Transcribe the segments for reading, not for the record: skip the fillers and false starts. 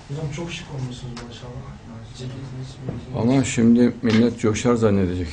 Hocam çok şık olmuşsunuz maşallah. Ama şimdi millet coşar zannedecek.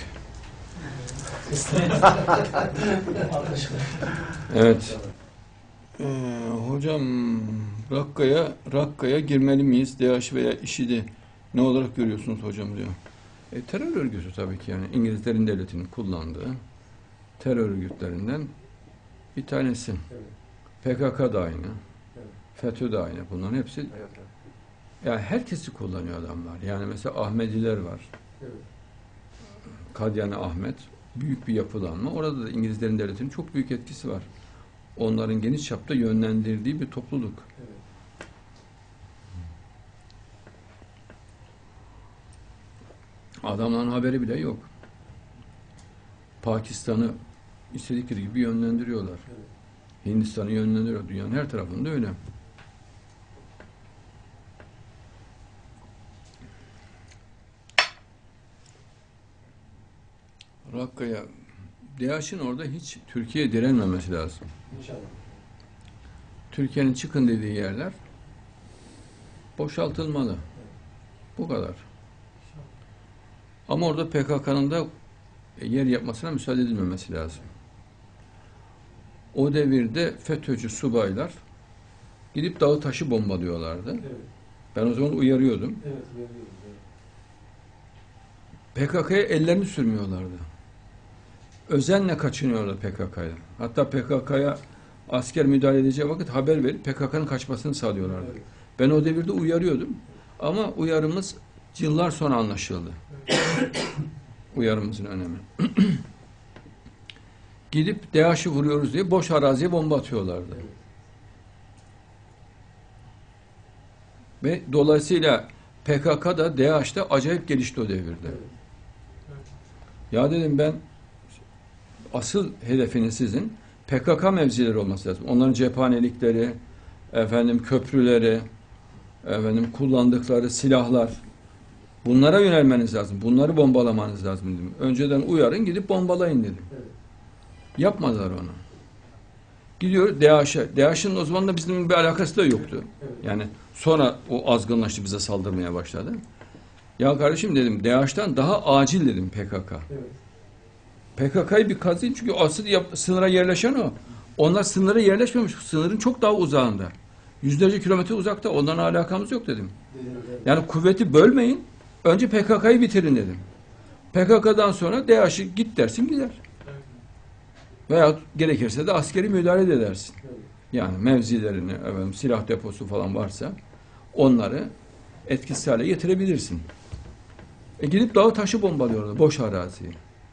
Evet. Hocam Rakka'ya girmeli miyiz? DAEŞ veya IŞİD'i ne olarak görüyorsunuz hocam diyor. Terör örgütü tabii ki, yani İngilizlerin devletinin kullandığı terör örgütlerinden bir tanesi. Evet. PKK da aynı. Evet. FETÖ de aynı. Bunların hepsi yani herkesi kullanıyor adamlar. Yani mesela Ahmediler var. Evet. Kadyani Ahmet. Büyük bir yapılanma. Orada da İngilizlerin devletinin çok büyük etkisi var. Onların geniş çapta yönlendirdiği bir topluluk. Evet. Adamların haberi bile yok. Pakistan'ı istedikleri gibi yönlendiriyorlar. Evet. Hindistan'ı yönlendiriyor. Dünyanın her tarafında öyle. Rakka'ya, DAEŞ'in orada hiç Türkiye'ye direnmemesi lazım. İnşallah. Türkiye'nin çıkın dediği yerler boşaltılmalı. Evet. Bu kadar. Ama orada PKK'nın da yer yapmasına müsaade edilmemesi lazım. O devirde FETÖ'cü subaylar gidip dağı taşı bombalıyorlardı. Evet. Ben o zaman uyarıyordum. Evet, uyarıyordum. Evet. PKK'ya ellerini sürmüyorlardı. Özenle kaçınıyordu PKK'ya. Hatta PKK'ya asker müdahale edeceği vakit haber verip PKK'nın kaçmasını sağlıyorlardı. Evet. Ben o devirde uyarıyordum. Ama uyarımız yıllar sonra anlaşıldı. Evet. Uyarımızın önemi. Gidip DAEŞ'i vuruyoruz diye boş araziye bomba atıyorlardı. Evet. Ve dolayısıyla PKK da DAEŞ'te acayip gelişti o devirde. Evet. Evet. Ya dedim ben, asıl hedefiniz sizin PKK mevzileri olması lazım. Onların cephanelikleri, köprüleri, kullandıkları silahlar, bunlara yönelmeniz lazım. Bunları bombalamanız lazım dedim. Önceden uyarın, gidip bombalayın dedim. Evet. Yapmadılar onu. Gidiyor DAEŞ'e. DAEŞ'in o zaman da bizim bir alakası da yoktu. Evet. Yani sonra o azgınlaştı, bize saldırmaya başladı. Ya kardeşim dedim, DAEŞ'ten daha acil dedim PKK. Evet. PKK'yı bir kazıyın, çünkü asıl sınıra yerleşen o. Onlar sınıra yerleşmemiş. Sınırın çok daha uzağında. Yüzlerce kilometre uzakta. Ondan alakamız yok dedim. Yani kuvveti bölmeyin. Önce PKK'yı bitirin dedim. PKK'dan sonra DAEŞ'i git dersin gider. Veya gerekirse de askeri müdahale edersin. Yani mevzilerini, silah deposu falan varsa onları etkisiz hale getirebilirsin. Gidip dağı taşı bombalıyorlar. Boş araziyi.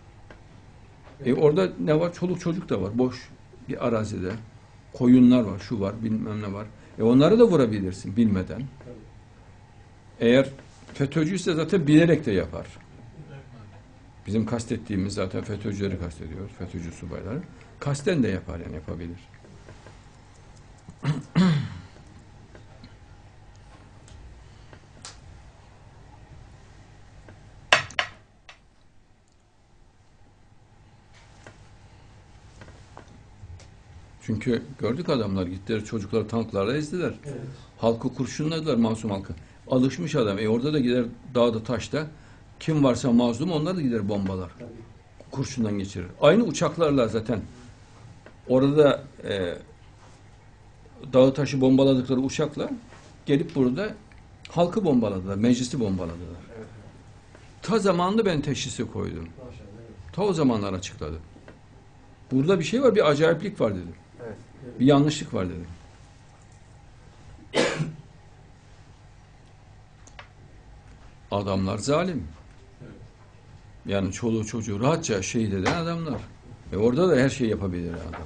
Orada ne var? Çoluk çocuk da var. Boş bir arazide. Koyunlar var, şu var, bilmem ne var. Onları da vurabilirsin bilmeden. Eğer FETÖ'cüyse zaten bilerek de yapar. Bizim kastettiğimiz zaten FETÖ'cüleri kastediyor. FETÖ'cü subayları. Kasten de yapar, yani yapabilir. Çünkü gördük, adamlar gittiler, çocukları tanklarla ezdiler. Evet. Halkı kurşunladılar, masum halkı. Alışmış adam. Orada da gider dağda taşta kim varsa mazlum, onlar da gider bombalar. Tabii. Kurşundan geçirir. Aynı uçaklarla zaten. Orada dağı taşı bombaladıkları uçakla gelip burada halkı bombaladılar, meclisi bombaladılar. Evet. Ta zamanında ben teşhisi koydum. Ta o zamanlar açıkladım. Burada bir şey var, bir acayiplik var dedim. Evet. Bir yanlışlık var dedim. Adamlar zalim. Evet. Yani çoluğu çocuğu rahatça şehit eden adamlar. Orada da her şeyi yapabilir adam.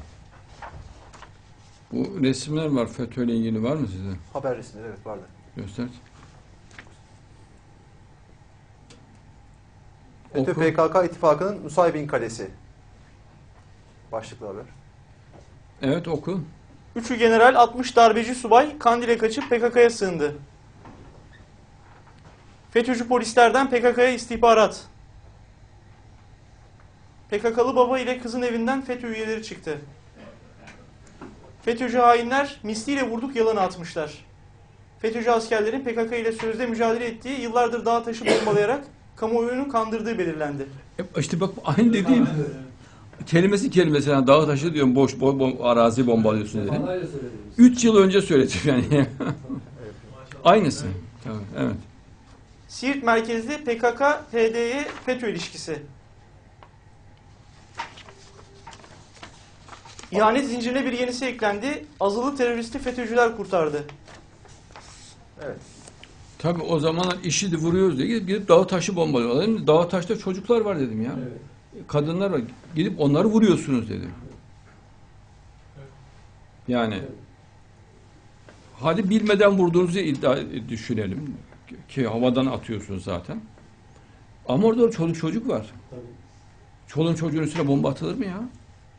Bu resimler var, FETÖ ile ilgili var mı size? Haber resimleri, evet, vardı. Göster. FETÖ PKK ittifakının Nusaybin Kalesi. Başlıklı haber. Evet, oku. 3'ü general, 60 darbeci subay Kandil'e kaçıp PKK'ya sığındı. FETÖ'cü polislerden PKK'ya istihbarat. PKK'lı baba ile kızın evinden FETÖ üyeleri çıktı. FETÖ'cü hainler misliyle vurduk yalanı atmışlar. FETÖ'cü askerlerin PKK ile sözde mücadele ettiği, yıllardır dağ taşı bombalayarak kamuoyunu kandırdığı belirlendi. İşte bak aynı dediğim kelimesi yani dağ taşı diyorum boş arazi bombalıyorsun dedim. 3 yıl önce söyledim yani. Aynısı. Tabii, evet. Siirt merkezli PKK-HDP FETÖ ilişkisi. İhanet zincirine bir yenisi eklendi. Azılı teröristi FETÖ'cüler kurtardı. Evet. Tabii o zamanlar IŞİD'i vuruyoruz diye gidip dağı taşı bombalıyorlar. Dedim, dağı taşta çocuklar var dedim ya. Kadınlar var. Gidip onları vuruyorsunuz dedim. Yani hadi bilmeden vurduğunuzu düşünelim. Ki havadan atıyorsunuz zaten. Ama orada çoluk çocuk var. Çoluğun çocuğun üstüne bomba atılır mı ya?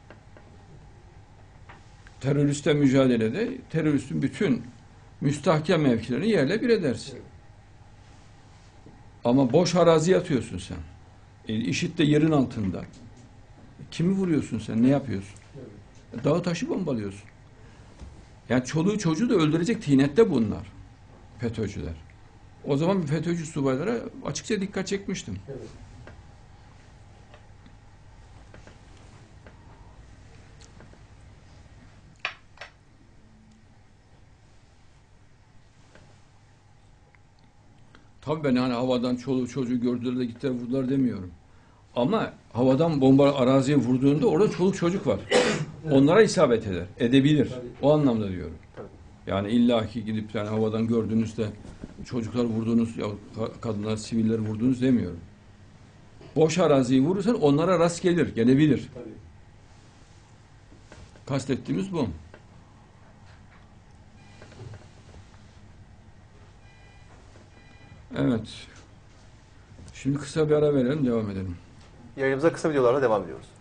Teröristle mücadelede teröristin bütün müstahkem mevkilerini yerle bir edersin. Ama boş araziye atıyorsun sen. IŞİD de yerin altında. Kimi vuruyorsun sen? Ne yapıyorsun? Dağı taşı bombalıyorsun. Yani çoluğu çocuğu da öldürecek tinette bunlar. FETÖ'cüler. O zaman FETÖ'cü subaylara açıkça dikkat çekmiştim. Evet. Tabii ben hani havadan çoluğu çocuğu gördüler de gittiler vurdular demiyorum. Ama havadan bomba araziye vurduğunda orada çoluk çocuk var. Onlara isabet eder. Edebilir. O anlamda diyorum. Yani illaki gidip yani havadan gördüğünüzde çocuklar vurduğunuz ya kadınlar, siviller vurduğunuz demiyorum. Boş araziyi vurursan onlara rast gelir, gelebilir. Kastettiğimiz bu. Evet. Şimdi kısa bir ara verelim, devam edelim. Yayınımıza kısa videolarla devam ediyoruz.